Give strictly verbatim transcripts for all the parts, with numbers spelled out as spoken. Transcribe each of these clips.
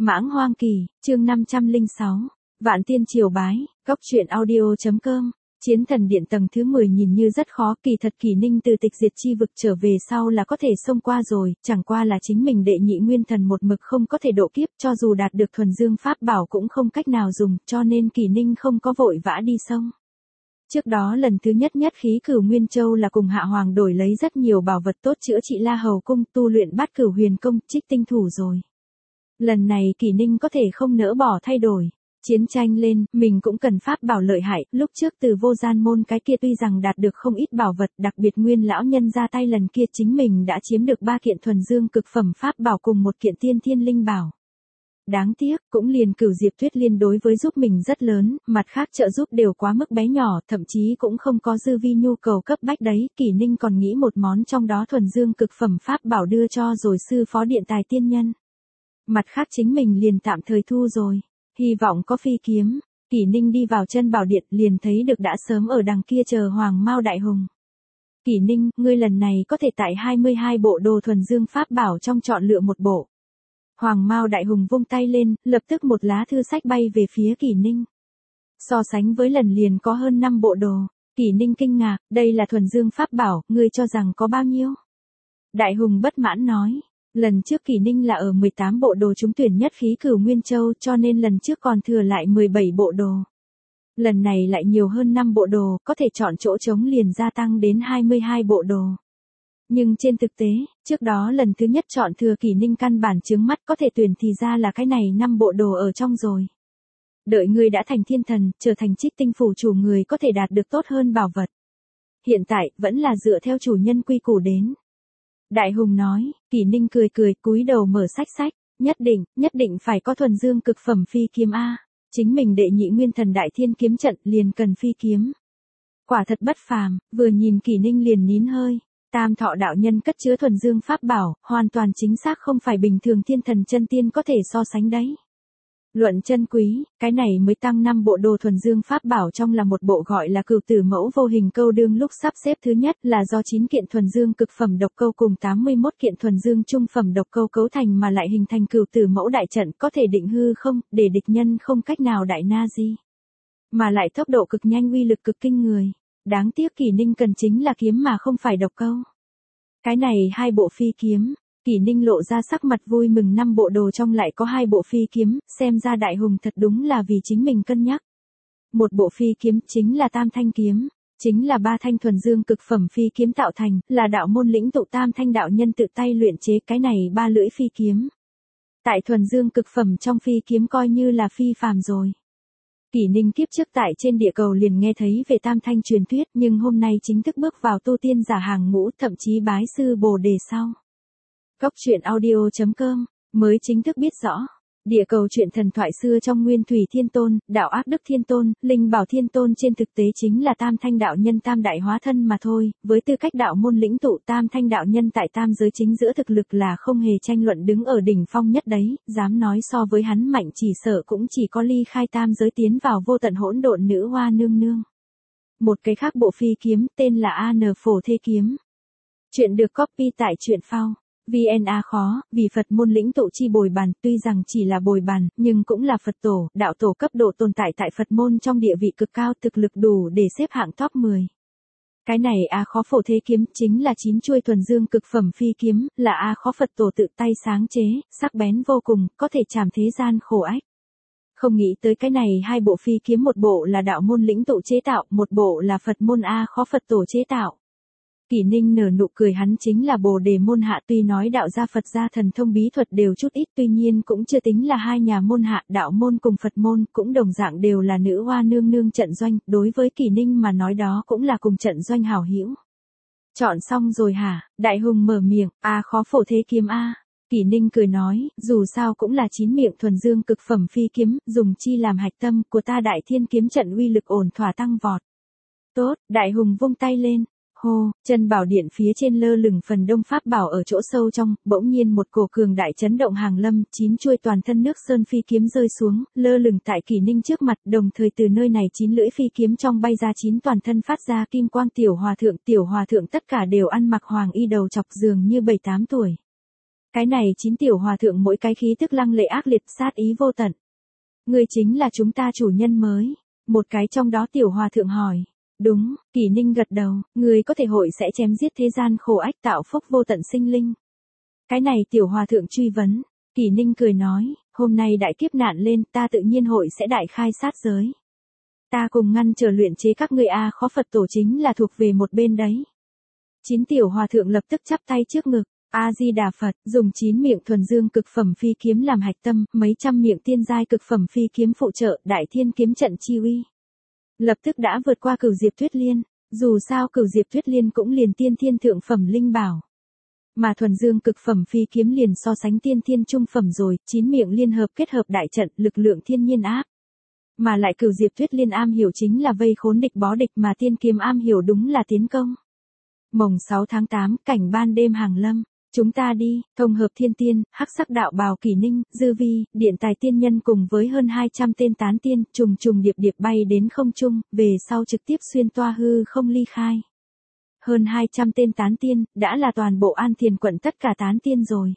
Mãng Hoang Kỳ, chương năm trăm lẻ sáu. Vạn tiên triều bái, góc truyện audio.com. Chiến thần điện tầng thứ mười nhìn như rất khó, kỳ thật Kỳ Ninh từ tịch diệt chi vực trở về sau là có thể xông qua rồi, chẳng qua là chính mình đệ nhị nguyên thần một mực không có thể độ kiếp, cho dù đạt được thuần dương pháp bảo cũng không cách nào dùng, cho nên Kỳ Ninh không có vội vã đi xông. Trước đó lần thứ nhất nhất khí Cửu Nguyên Châu là cùng Hạ Hoàng đổi lấy rất nhiều bảo vật tốt chữa trị La Hầu cung, tu luyện Bát Cửu Huyền công, trích tinh thủ rồi. Lần này Kỳ Ninh có thể không nỡ bỏ thay đổi. Chiến tranh lên, mình cũng cần pháp bảo lợi hại, lúc trước từ Vô Gian môn cái kia tuy rằng đạt được không ít bảo vật, đặc biệt Nguyên lão nhân ra tay lần kia chính mình đã chiếm được ba kiện thuần dương cực phẩm pháp bảo cùng một kiện tiên thiên linh bảo. Đáng tiếc, cũng liền Cửu Diệp Tuyết liên đối với giúp mình rất lớn, mặt khác trợ giúp đều quá mức bé nhỏ, thậm chí cũng không có dư vi nhu cầu cấp bách đấy, Kỳ Ninh còn nghĩ một món trong đó thuần dương cực phẩm pháp bảo đưa cho rồi sư phó điện tài tiên nhân. Mặt khác chính mình liền tạm thời thu rồi. Hy vọng có phi kiếm. Kỳ Ninh đi vào chân bảo điện liền thấy được đã sớm ở đằng kia chờ Hoàng Mao Đại Hùng. Kỳ Ninh, ngươi lần này có thể tại hai mươi hai bộ đồ thuần dương pháp bảo trong chọn lựa một bộ. Hoàng Mao Đại Hùng vung tay lên, lập tức một lá thư sách bay về phía Kỳ Ninh. So sánh với lần liền có hơn năm bộ đồ. Kỳ Ninh kinh ngạc, đây là thuần dương pháp bảo, ngươi cho rằng có bao nhiêu? Đại Hùng bất mãn nói. Lần trước Kỳ Ninh là ở mười tám bộ đồ trúng tuyển nhất khí Cửu Nguyên Châu cho nên lần trước còn thừa lại mười bảy bộ đồ. Lần này lại nhiều hơn năm bộ đồ, có thể chọn chỗ trống liền gia tăng đến hai mươi hai bộ đồ. Nhưng trên thực tế, trước đó lần thứ nhất chọn thừa Kỳ Ninh căn bản chướng mắt có thể tuyển thì ra là cái này năm bộ đồ ở trong rồi. Đợi người đã thành thiên thần, trở thành trích tinh phủ chủ người có thể đạt được tốt hơn bảo vật. Hiện tại, vẫn là dựa theo chủ nhân quy củ đến. Đại Hùng nói, Kỳ Ninh cười cười, cúi đầu mở sách sách, nhất định, nhất định phải có thuần dương cực phẩm phi kiếm A, chính mình đệ nhị nguyên thần đại thiên kiếm trận liền cần phi kiếm. Quả thật bất phàm, vừa nhìn Kỳ Ninh liền nín hơi, Tam Thọ đạo nhân cất chứa thuần dương pháp bảo, hoàn toàn chính xác không phải bình thường thiên thần chân tiên có thể so sánh đấy. Luận chân quý, cái này mới tăng năm bộ đồ thuần dương pháp bảo trong là một bộ gọi là Cửu Tử Mẫu vô hình câu đương lúc sắp xếp thứ nhất là do chín kiện thuần dương cực phẩm độc câu cùng tám mươi mốt kiện thuần dương trung phẩm độc câu cấu thành mà lại hình thành Cửu Tử Mẫu đại trận có thể định hư không, để địch nhân không cách nào đại na di. Mà lại tốc độ cực nhanh uy lực cực kinh người. Đáng tiếc Kỳ Ninh cần chính là kiếm mà không phải độc câu. Cái này hai bộ phi kiếm. Kỳ Ninh lộ ra sắc mặt vui mừng năm bộ đồ trong lại có hai bộ phi kiếm, xem ra Đại Hùng thật đúng là vì chính mình cân nhắc. Một bộ phi kiếm chính là Tam Thanh kiếm, chính là ba thanh thuần dương cực phẩm phi kiếm tạo thành, là đạo môn lĩnh tụ Tam Thanh đạo nhân tự tay luyện chế cái này ba lưỡi phi kiếm. Tại thuần dương cực phẩm trong phi kiếm coi như là phi phàm rồi. Kỳ Ninh kiếp trước tại trên địa cầu liền nghe thấy về Tam Thanh truyền thuyết nhưng hôm nay chính thức bước vào tu tiên giả hàng ngũ thậm chí bái sư Bồ Đề sau. Góc truyện audio.com, mới chính thức biết rõ. Địa cầu truyện thần thoại xưa trong Nguyên Thủy Thiên Tôn, Đạo Ác Đức Thiên Tôn, Linh Bảo Thiên Tôn trên thực tế chính là Tam Thanh đạo nhân tam đại hóa thân mà thôi, với tư cách đạo môn lĩnh tụ Tam Thanh đạo nhân tại tam giới chính giữa thực lực là không hề tranh luận đứng ở đỉnh phong nhất đấy, dám nói so với hắn mạnh chỉ sợ cũng chỉ có ly khai tam giới tiến vào vô tận hỗn độn nữ hoa nương nương. Một cái khác bộ phi kiếm tên là A N Phổ Thê Kiếm. Chuyện được copy tại truyện phao. vê en A khó, vì Phật môn lĩnh tụ chi bồi bàn, tuy rằng chỉ là bồi bàn, nhưng cũng là Phật tổ, đạo tổ cấp độ tồn tại tại Phật môn trong địa vị cực cao thực lực đủ để xếp hạng top mười. Cái này A khó Phổ Thế Kiếm chính là chín chuôi thuần dương cực phẩm phi kiếm, là A khó Phật tổ tự tay sáng chế, sắc bén vô cùng, có thể chảm thế gian khổ ách. Không nghĩ tới cái này hai bộ phi kiếm một bộ là đạo môn lĩnh tụ chế tạo, một bộ là Phật môn A khó Phật tổ chế tạo. Kỳ Ninh nở nụ cười hắn chính là Bồ Đề môn hạ tuy nói đạo gia Phật gia thần thông bí thuật đều chút ít tuy nhiên cũng chưa tính là hai nhà môn hạ đạo môn cùng Phật môn cũng đồng dạng đều là nữ hoa nương nương trận doanh đối với Kỳ Ninh mà nói đó cũng là cùng trận doanh hảo hữu. Chọn xong rồi hả? Đại Hùng mở miệng, A khó Phổ Thế Kiếm A. Kỳ Ninh cười nói, dù sao cũng là chín miệng thuần dương cực phẩm phi kiếm, dùng chi làm hạch tâm của ta đại thiên kiếm trận uy lực ổn thỏa tăng vọt. Tốt, Đại Hùng vung tay lên. Hô, chân bảo điện phía trên lơ lửng phần đông pháp bảo ở chỗ sâu trong, bỗng nhiên một cổ cường đại chấn động hàng lâm, chín chuôi toàn thân nước sơn phi kiếm rơi xuống, lơ lửng tại Kỳ Ninh trước mặt, đồng thời từ nơi này chín lưỡi phi kiếm trong bay ra chín toàn thân phát ra kim quang tiểu hòa thượng, tiểu hòa thượng tất cả đều ăn mặc hoàng y đầu chọc dường như bảy tám tuổi. Cái này chín tiểu hòa thượng mỗi cái khí tức lăng lệ ác liệt sát ý vô tận. Ngươi chính là chúng ta chủ nhân mới. Một cái trong đó tiểu hòa thượng hỏi. Đúng, Kỷ Ninh gật đầu, ngươi có thể hội sẽ chém giết thế gian khổ ách tạo phúc vô tận sinh linh. Cái này tiểu hòa thượng truy vấn. Kỷ Ninh cười nói, hôm nay đại kiếp nạn lên ta tự nhiên hội sẽ đại khai sát giới. Ta cùng ngăn trở luyện chế các ngươi a khó Phật tổ chính là thuộc về một bên đấy. Chín tiểu hòa thượng lập tức chắp tay trước ngực. A-di-đà Phật, dùng chín miệng thuần dương cực phẩm phi kiếm làm hạch tâm, mấy trăm miệng tiên giai cực phẩm phi kiếm phụ trợ, đại thiên kiếm trận chi uy. Lập tức đã vượt qua Cửu Diệp Tuyết Liên, dù sao Cửu Diệp Tuyết Liên cũng liền tiên thiên thượng phẩm linh bảo. Mà thuần dương cực phẩm phi kiếm liền so sánh tiên thiên trung phẩm rồi, chín miệng liên hợp kết hợp đại trận, lực lượng thiên nhiên áp. Mà lại Cửu Diệp Tuyết Liên am hiểu chính là vây khốn địch bó địch mà tiên kiếm am hiểu đúng là tiến công. Mồng sáu tháng tám, cảnh ban đêm hàng lâm. Chúng ta đi, thông hợp thiên tiên, hắc sắc đạo bào Kỷ Ninh, Dư Vi, điện tài tiên nhân cùng với hơn hai trăm tên tán tiên, trùng trùng điệp điệp bay đến không trung, về sau trực tiếp xuyên toa hư không ly khai. Hơn hai trăm tên tán tiên, đã là toàn bộ An Thiền quận tất cả tán tiên rồi.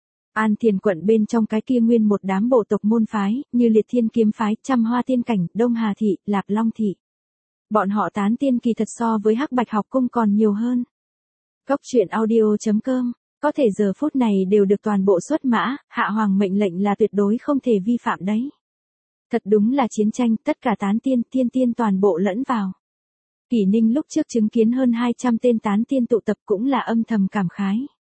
An Thiền quận bên trong cái kia nguyên một đám bộ tộc môn phái, như Liệt Thiên Kiếm phái, Trăm Hoa Tiên Cảnh, Đông Hà Thị, Lạp Long Thị. Bọn họ tán tiên kỳ thật so với Hắc Bạch học cung còn nhiều hơn. Góc truyện audio chấm com Có thể giờ phút này đều được toàn bộ xuất mã, hạ hoàng mệnh lệnh là tuyệt đối không thể vi phạm đấy. Thật đúng là chiến tranh, tất cả tán tiên, tiên tiên toàn bộ lẫn vào. Kỷ Ninh lúc trước chứng kiến hơn hai trăm tên tán tiên tụ tập cũng là âm thầm cảm khái.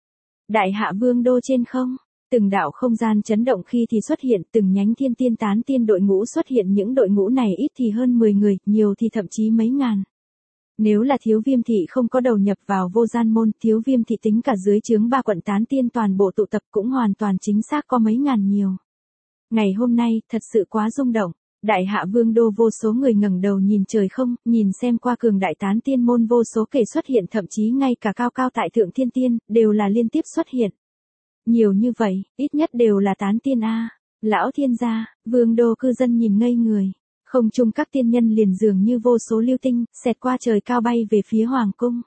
Đại hạ vương đô trên không, từng đạo không gian chấn động khi thì xuất hiện, từng nhánh thiên tiên tán tiên đội ngũ xuất hiện, những đội ngũ này ít thì hơn mười người, nhiều thì thậm chí mấy ngàn. Nếu là Thiếu Viêm thị không có đầu nhập vào Vô Gian môn, Thiếu Viêm thị tính cả dưới trướng ba quận tán tiên toàn bộ tụ tập cũng hoàn toàn chính xác có mấy ngàn nhiều. Ngày hôm nay, thật sự quá rung động. Đại hạ vương đô vô số người ngẩng đầu nhìn trời không, nhìn xem qua cường đại tán tiên môn vô số kể xuất hiện, thậm chí ngay cả cao cao tại thượng thiên tiên, đều là liên tiếp xuất hiện. Nhiều như vậy, ít nhất đều là tán tiên a. Lão thiên gia, vương đô cư dân nhìn ngây người. Không trung các tiên nhân liền dường như vô số lưu tinh, xẹt qua trời cao bay về phía hoàng cung.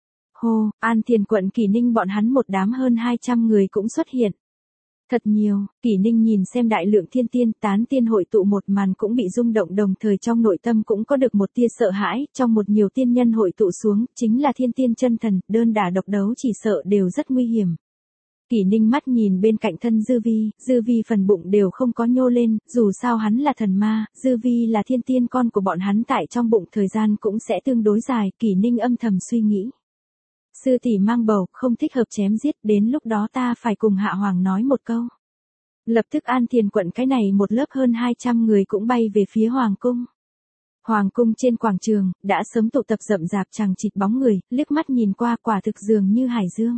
Hồ, An Thiền quận Kỷ Ninh bọn hắn một đám hơn hai trăm người cũng xuất hiện. Thật nhiều, Kỷ Ninh nhìn xem đại lượng thiên tiên, tán tiên hội tụ một màn cũng bị rung động, đồng thời trong nội tâm cũng có được một tia sợ hãi, trong một nhiều tiên nhân hội tụ xuống, chính là thiên tiên chân thần, đơn đả độc đấu chỉ sợ đều rất nguy hiểm. Kỷ Ninh mắt nhìn bên cạnh thân Dư Vi, Dư Vi phần bụng đều không có nhô lên, dù sao hắn là thần ma, Dư Vi là thiên tiên con của bọn hắn tại trong bụng thời gian cũng sẽ tương đối dài, Kỷ Ninh âm thầm suy nghĩ. Sư tỷ mang bầu, không thích hợp chém giết, đến lúc đó ta phải cùng Hạ Hoàng nói một câu. Lập tức An Thiền quận cái này một lớp hơn hai trăm người cũng bay về phía Hoàng cung. Hoàng cung trên quảng trường, đã sớm tụ tập rậm rạp chằng chịt bóng người, liếc mắt nhìn qua quả thực dường như hải dương.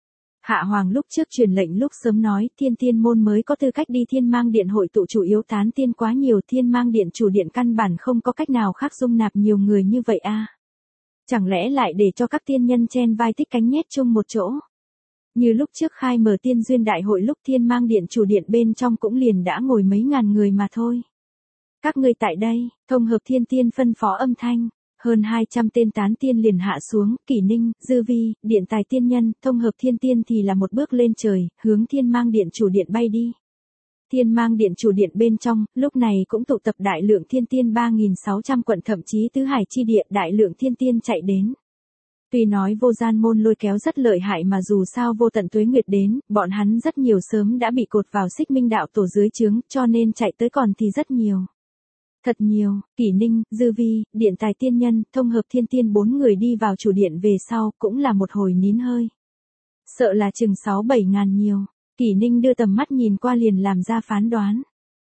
Hạ Hoàng lúc trước truyền lệnh lúc sớm nói, thiên tiên môn mới có tư cách đi Thiên Mang Điện hội tụ chủ yếu tán tiên quá nhiều, Thiên Mang Điện chủ điện căn bản không có cách nào khác dung nạp nhiều người như vậy a. Chẳng lẽ lại để cho các tiên nhân chen vai tích cánh nhét chung một chỗ? Như lúc trước khai mở tiên duyên đại hội lúc Thiên Mang Điện chủ điện bên trong cũng liền đã ngồi mấy ngàn người mà thôi. Các ngươi tại đây, thông hợp thiên tiên phân phó âm thanh. Hơn hai trăm tên tán tiên liền hạ xuống, Kỷ Ninh, Dư Vi, điện tài tiên nhân, thông hợp thiên tiên thì là một bước lên trời, hướng Thiên Mang Điện chủ điện bay đi. Thiên Mang Điện chủ điện bên trong, lúc này cũng tụ tập đại lượng thiên tiên ba nghìn sáu trăm quận, thậm chí tứ hải chi địa đại lượng thiên tiên chạy đến. Tuy nói Vô Gian môn lôi kéo rất lợi hại mà dù sao vô tận tuế nguyệt đến, bọn hắn rất nhiều sớm đã bị cột vào Xích Minh đạo tổ dưới trướng, cho nên chạy tới còn thì rất nhiều. Thật nhiều, Kỷ Ninh, Dư Vi, điện tài tiên nhân, thông hợp thiên tiên bốn người đi vào chủ điện về sau, cũng là một hồi nín hơi. Sợ là chừng sáu bảy ngàn nhiều, Kỷ Ninh đưa tầm mắt nhìn qua liền làm ra phán đoán.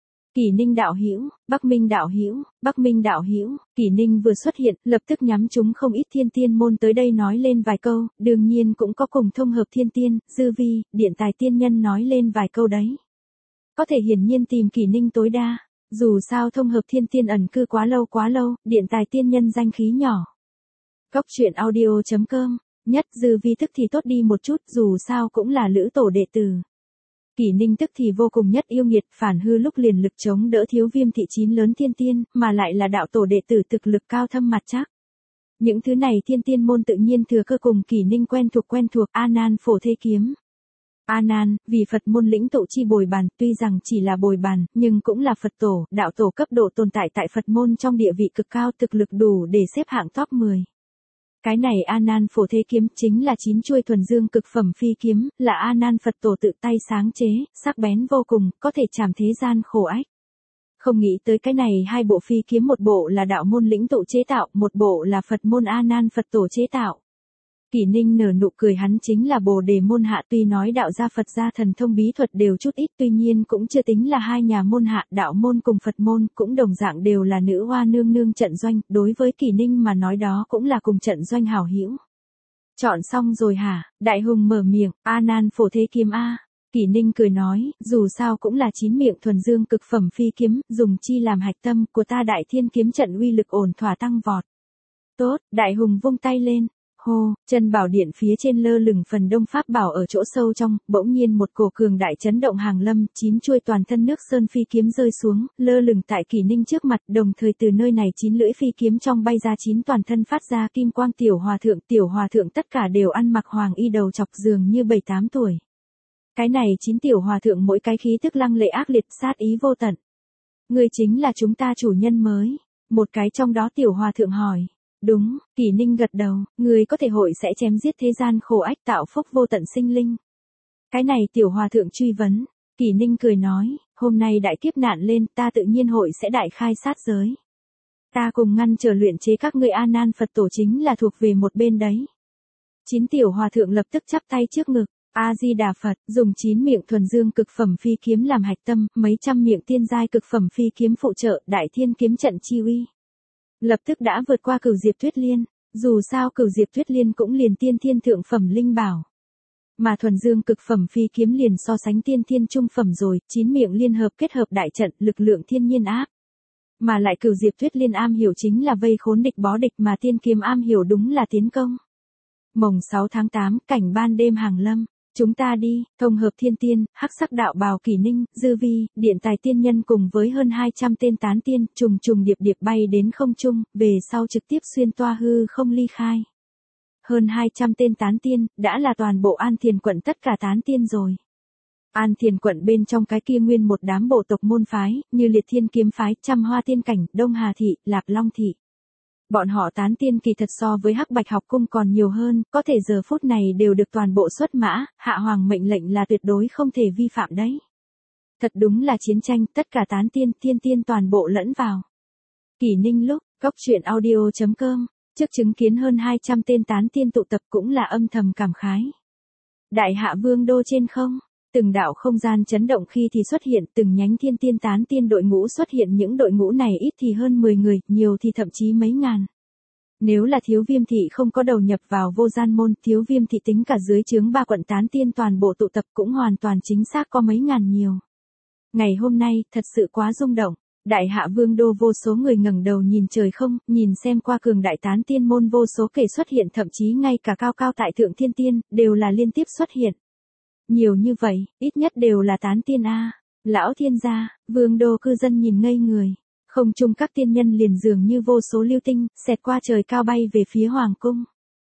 Kỷ Ninh đạo hữu, Bắc Minh đạo hữu, Bắc Minh đạo hữu, Kỷ Ninh vừa xuất hiện, lập tức nhắm chúng không ít thiên tiên môn tới đây nói lên vài câu, đương nhiên cũng có cùng thông hợp thiên tiên, Dư Vi, điện tài tiên nhân nói lên vài câu đấy. Có thể hiển nhiên tìm Kỷ Ninh tối đa. Dù sao thông hợp thiên tiên ẩn cư quá lâu quá lâu, điện tài tiên nhân danh khí nhỏ. Góc truyện audio chấm com, nhất Dư Vi tức thì tốt đi một chút, dù sao cũng là lữ tổ đệ tử. Kỷ Ninh tức thì vô cùng nhất yêu nghiệt, phản hư lúc liền lực chống đỡ Thiếu Viêm thị chín lớn thiên tiên, mà lại là đạo tổ đệ tử thực lực cao thâm mặt chắc. Những thứ này thiên tiên môn tự nhiên thừa cơ cùng Kỷ Ninh quen thuộc quen thuộc, A Nan Phổ Thê kiếm. A Nan, vì Phật môn lĩnh tụ chi bồi bàn, tuy rằng chỉ là bồi bàn, nhưng cũng là Phật tổ, đạo tổ cấp độ tồn tại tại Phật môn trong địa vị cực cao, thực lực đủ để xếp hạng top mười. Cái này A Nan Phổ Thế kiếm chính là chín chuôi thuần dương cực phẩm phi kiếm, là A Nan Phật tổ tự tay sáng chế, sắc bén vô cùng, có thể chảm thế gian khổ ách. Không nghĩ tới cái này hai bộ phi kiếm, một bộ là đạo môn lĩnh tụ chế tạo, một bộ là Phật môn A Nan Phật tổ chế tạo. Kỷ Ninh nở nụ cười, hắn chính là Bồ Đề môn hạ, tuy nói đạo gia Phật gia thần thông bí thuật đều chút ít, tuy nhiên cũng chưa tính là hai nhà môn hạ, đạo môn cùng Phật môn cũng đồng dạng đều là nữ hoa nương nương trận doanh, đối với Kỷ Ninh mà nói đó cũng là cùng trận doanh hảo hữu. Chọn xong rồi hả? Đại hùng mở miệng, A Nan Phổ Thế kiếm a. Kỷ Ninh cười nói, dù sao cũng là chín miệng thuần dương cực phẩm phi kiếm, dùng chi làm hạch tâm của ta Đại Thiên kiếm trận uy lực ổn thỏa tăng vọt. Tốt, Đại hùng vung tay lên. Hô, chân bảo điện phía trên lơ lửng phần đông pháp bảo ở chỗ sâu trong, bỗng nhiên một cổ cường đại chấn động hàng lâm, chín chuôi toàn thân nước sơn phi kiếm rơi xuống, lơ lửng tại Kỷ Ninh trước mặt, đồng thời từ nơi này chín lưỡi phi kiếm trong bay ra chín toàn thân phát ra kim quang tiểu hòa thượng, tiểu hòa thượng tất cả đều ăn mặc hoàng y đầu chọc dường như bảy tám tuổi. Cái này chín tiểu hòa thượng mỗi cái khí tức lăng lệ ác liệt, sát ý vô tận. Người chính là chúng ta chủ nhân mới. Một cái trong đó tiểu hòa thượng hỏi. Đúng, Kỷ Ninh gật đầu, người có thể hội sẽ chém giết thế gian khổ ách, tạo phúc vô tận sinh linh. Cái này tiểu hòa thượng truy vấn. Kỷ Ninh cười nói, hôm nay đại kiếp nạn lên, ta tự nhiên hội sẽ đại khai sát giới. Ta cùng ngăn trở luyện chế các ngươi A Nan Phật tổ chính là thuộc về một bên đấy. Chín tiểu hòa thượng lập tức chắp tay trước ngực. A-di-đà Phật, dùng chín miệng thuần dương cực phẩm phi kiếm làm hạch tâm, mấy trăm miệng tiên giai cực phẩm phi kiếm phụ trợ, Đại Thiên kiếm trận chi uy. Lập tức đã vượt qua Cửu Diệp Tuyết Liên, dù sao Cửu Diệp Tuyết Liên cũng liền tiên thiên thượng phẩm linh bảo. Mà thuần dương cực phẩm phi kiếm liền so sánh tiên thiên trung phẩm rồi, chín miệng liên hợp kết hợp đại trận, lực lượng thiên nhiên áp. Mà lại Cửu Diệp Tuyết Liên am hiểu chính là vây khốn địch bó địch, mà tiên kiếm am hiểu đúng là tiến công. Mồng sáu tháng tám, cảnh ban đêm hàng lâm. Chúng ta đi, thông hợp thiên tiên, hắc sắc đạo bào Kỷ Ninh, Dư Vi, điện tài tiên nhân cùng với hơn hai trăm tên tán tiên, trùng trùng điệp điệp bay đến không trung, về sau trực tiếp xuyên toa hư không ly khai. Hơn hai trăm tên tán tiên, đã là toàn bộ An Thiền quận tất cả tán tiên rồi. An Thiền quận bên trong cái kia nguyên một đám bộ tộc môn phái, như Liệt Thiên kiếm phái, Trăm Hoa tiên cảnh, Đông Hà thị, Lạp Long thị. Bọn họ tán tiên kỳ thật so với Hắc Bạch học cung còn nhiều hơn, có thể giờ phút này đều được toàn bộ xuất mã, hạ hoàng mệnh lệnh là tuyệt đối không thể vi phạm đấy. Thật đúng là chiến tranh, tất cả tán tiên, tiên tiên toàn bộ lẫn vào. Kỷ Ninh lúc, góc truyện audio chấm com, trước chứng kiến hơn hai trăm tên tán tiên tụ tập cũng là âm thầm cảm khái. Đại hạ vương đô trên không, từng đạo không gian chấn động khi thì xuất hiện, từng nhánh thiên tiên tán tiên đội ngũ xuất hiện, những đội ngũ này ít thì hơn mười người, nhiều thì thậm chí mấy ngàn. Nếu là Thiếu Viêm thị không có đầu nhập vào Vô Gian môn, Thiếu Viêm thị tính cả dưới trướng ba quận tán tiên toàn bộ tụ tập cũng hoàn toàn chính xác có mấy ngàn nhiều. Ngày hôm nay, thật sự quá rung động. Đại hạ vương đô vô số người ngẩng đầu nhìn trời không, nhìn xem qua cường đại tán tiên môn vô số kể xuất hiện, thậm chí ngay cả cao cao tại thượng thiên tiên, đều là liên tiếp xuất hiện. Nhiều như vậy, ít nhất đều là tán tiên A. Lão thiên gia, vương đô cư dân nhìn ngây người. Không trung các tiên nhân liền dường như vô số lưu tinh, xẹt qua trời cao bay về phía hoàng cung.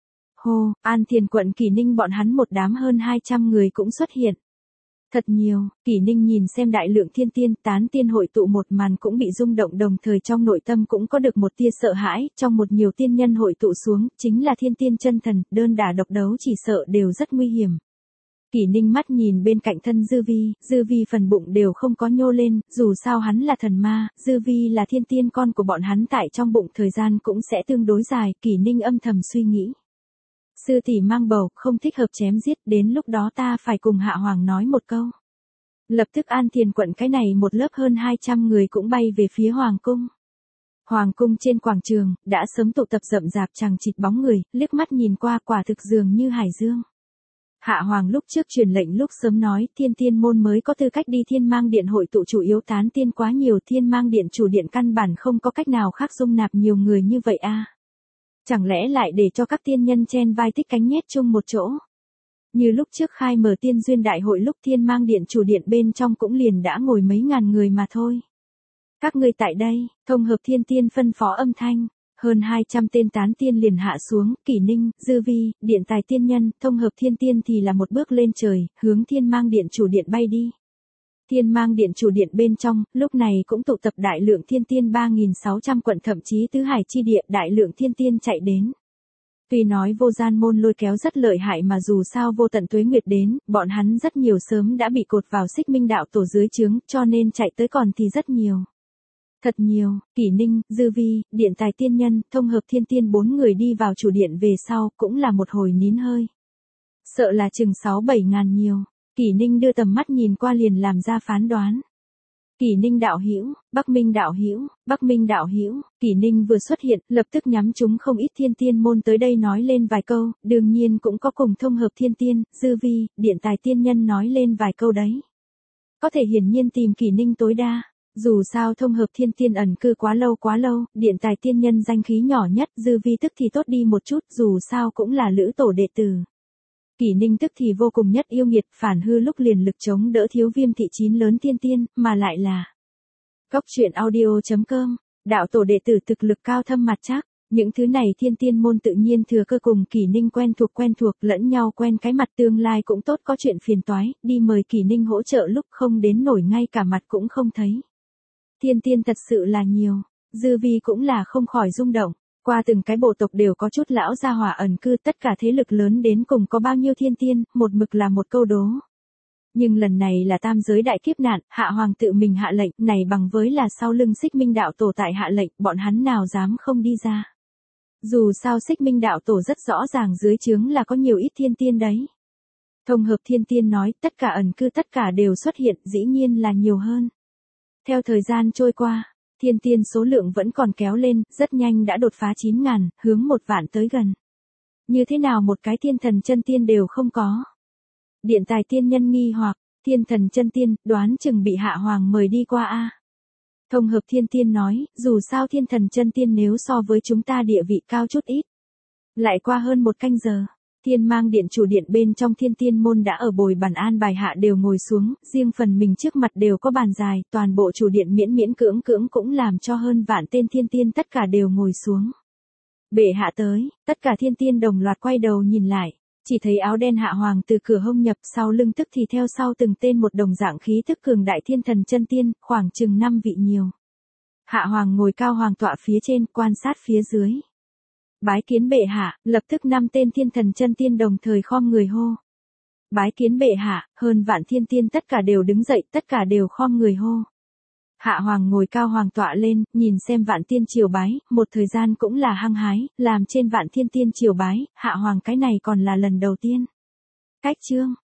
Hồ, An Thiền quận Kỷ Ninh bọn hắn một đám hơn hai trăm người cũng xuất hiện. Thật nhiều, Kỷ Ninh nhìn xem đại lượng thiên tiên, tán tiên hội tụ một màn cũng bị rung động, đồng thời trong nội tâm cũng có được một tia sợ hãi, trong một nhiều tiên nhân hội tụ xuống, chính là thiên tiên chân thần, đơn đả độc đấu chỉ sợ đều rất nguy hiểm. Kỷ Ninh mắt nhìn bên cạnh thân Dư Vi, Dư Vi phần bụng đều không có nhô lên, dù sao hắn là thần ma, Dư Vi là thiên tiên con của bọn hắn, tại trong bụng thời gian cũng sẽ tương đối dài, Kỷ Ninh âm thầm suy nghĩ. Sư tỷ mang bầu, không thích hợp chém giết, đến lúc đó ta phải cùng Hạ Hoàng nói một câu. Lập tức An Thiền quận cái này một lớp hơn hai trăm người cũng bay về phía Hoàng cung. Hoàng cung trên quảng trường, đã sớm tụ tập rậm rạp chằng chịt bóng người, liếc mắt nhìn qua quả thực dường như hải dương. Hạ Hoàng lúc trước truyền lệnh lúc sớm nói, thiên tiên môn mới có tư cách đi Thiên Mang Điện hội tụ, chủ yếu tán tiên quá nhiều, Thiên Mang Điện chủ điện căn bản không có cách nào khác dung nạp nhiều người như vậy a. Chẳng lẽ lại để cho các tiên nhân chen vai tích cánh nhét chung một chỗ? Như lúc trước khai mở tiên duyên đại hội lúc Thiên Mang Điện chủ điện bên trong cũng liền đã ngồi mấy ngàn người mà thôi. Các ngươi tại đây, thông hợp thiên tiên phân phó âm thanh. hơn hai trăm tên tán tiên liền hạ xuống, Kỷ Ninh, Dư Vi, Điện Tài tiên nhân, Thông Hợp thiên tiên thì là một bước lên trời, hướng Thiên Mang Điện chủ điện bay đi. Thiên Mang Điện chủ điện bên trong, lúc này cũng tụ tập đại lượng thiên tiên ba nghìn sáu trăm quận, thậm chí tứ hải chi địa đại lượng thiên tiên chạy đến. Tuy nói vô gian môn lôi kéo rất lợi hại mà dù sao vô tận tuế nguyệt đến, bọn hắn rất nhiều sớm đã bị cột vào Xích Minh đạo tổ dưới trướng, cho nên chạy tới còn thì rất nhiều. Thật nhiều, Kỷ Ninh, Dư Vi, Điện Tài tiên nhân, Thông Hợp thiên tiên bốn người đi vào chủ điện về sau, cũng là một hồi nín hơi. Sợ là chừng sáu bảy ngàn nhiều. Kỷ Ninh đưa tầm mắt nhìn qua liền làm ra phán đoán. Kỷ Ninh đạo hữu, Bắc Minh đạo hữu, Bắc Minh đạo hữu, Kỷ Ninh vừa xuất hiện, lập tức nhắm chúng không ít thiên tiên môn tới đây nói lên vài câu, đương nhiên cũng có cùng Thông Hợp thiên tiên, Dư Vi, Điện Tài tiên nhân nói lên vài câu đấy. Có thể hiển nhiên tìm Kỷ Ninh tối đa. Dù sao Thông Hợp thiên tiên ẩn cư quá lâu quá lâu, Điện Tài tiên nhân danh khí nhỏ nhất, Dư Vi tức thì tốt đi một chút, dù sao cũng là lữ tổ đệ tử. Kỷ Ninh tức thì vô cùng nhất yêu nghiệt, phản hư lúc liền lực chống đỡ thiếu viêm thị chín lớn thiên tiên, mà lại là Góc truyện audio chấm com, đạo tổ đệ tử thực lực cao thâm mặt chắc, những thứ này thiên tiên môn tự nhiên thừa cơ cùng Kỷ Ninh quen thuộc quen thuộc lẫn nhau quen cái mặt tương lai cũng tốt có chuyện phiền toái, đi mời Kỷ Ninh hỗ trợ lúc không đến nổi ngay cả mặt cũng không thấy. Thiên tiên thật sự là nhiều, Dư Vi cũng là không khỏi rung động. Qua từng cái bộ tộc đều có chút lão gia hỏa ẩn cư, tất cả thế lực lớn đến cùng có bao nhiêu thiên tiên, một mực là một câu đố. Nhưng lần này là tam giới đại kiếp nạn, hạ hoàng tự mình hạ lệnh, này bằng với là sau lưng Xích Minh đạo tổ tại hạ lệnh, bọn hắn nào dám không đi ra. Dù sao Xích Minh đạo tổ rất rõ ràng dưới trướng là có nhiều ít thiên tiên đấy. Thông Hợp thiên tiên nói, tất cả ẩn cư tất cả đều xuất hiện, dĩ nhiên là nhiều hơn. Theo thời gian trôi qua, thiên tiên số lượng vẫn còn kéo lên, rất nhanh đã đột phá chín ngàn, hướng một vạn tới gần. Như thế nào một cái thiên thần chân tiên đều không có. Điện Tài tiên nhân nghi hoặc, thiên thần chân tiên, đoán chừng bị hạ hoàng mời đi qua a. Thông Hợp thiên tiên nói, dù sao thiên thần chân tiên nếu so với chúng ta địa vị cao chút ít. Lại qua hơn một canh giờ. Thiên Mang Điện chủ điện bên trong thiên tiên môn đã ở bồi bàn an bài hạ đều ngồi xuống, riêng phần mình trước mặt đều có bàn dài, toàn bộ chủ điện miễn miễn cưỡng cưỡng cũng làm cho hơn vạn tên thiên tiên tất cả đều ngồi xuống. Bệ hạ tới, tất cả thiên tiên đồng loạt quay đầu nhìn lại, chỉ thấy áo đen hạ hoàng từ cửa hông nhập, sau lưng tức thì theo sau từng tên một đồng dạng khí tức cường đại thiên thần chân tiên, khoảng chừng năm vị nhiều. Hạ hoàng ngồi cao hoàng tọa phía trên, quan sát phía dưới. Bái kiến bệ hạ, lập tức năm tên thiên thần chân tiên đồng thời khom người hô. Bái kiến bệ hạ, hơn vạn thiên tiên tất cả đều đứng dậy, tất cả đều khom người hô. Hạ hoàng ngồi cao hoàng tọa lên, nhìn xem vạn tiên triều bái, một thời gian cũng là hăng hái, làm trên vạn thiên tiên triều bái, hạ hoàng cái này còn là lần đầu tiên. Cách chương,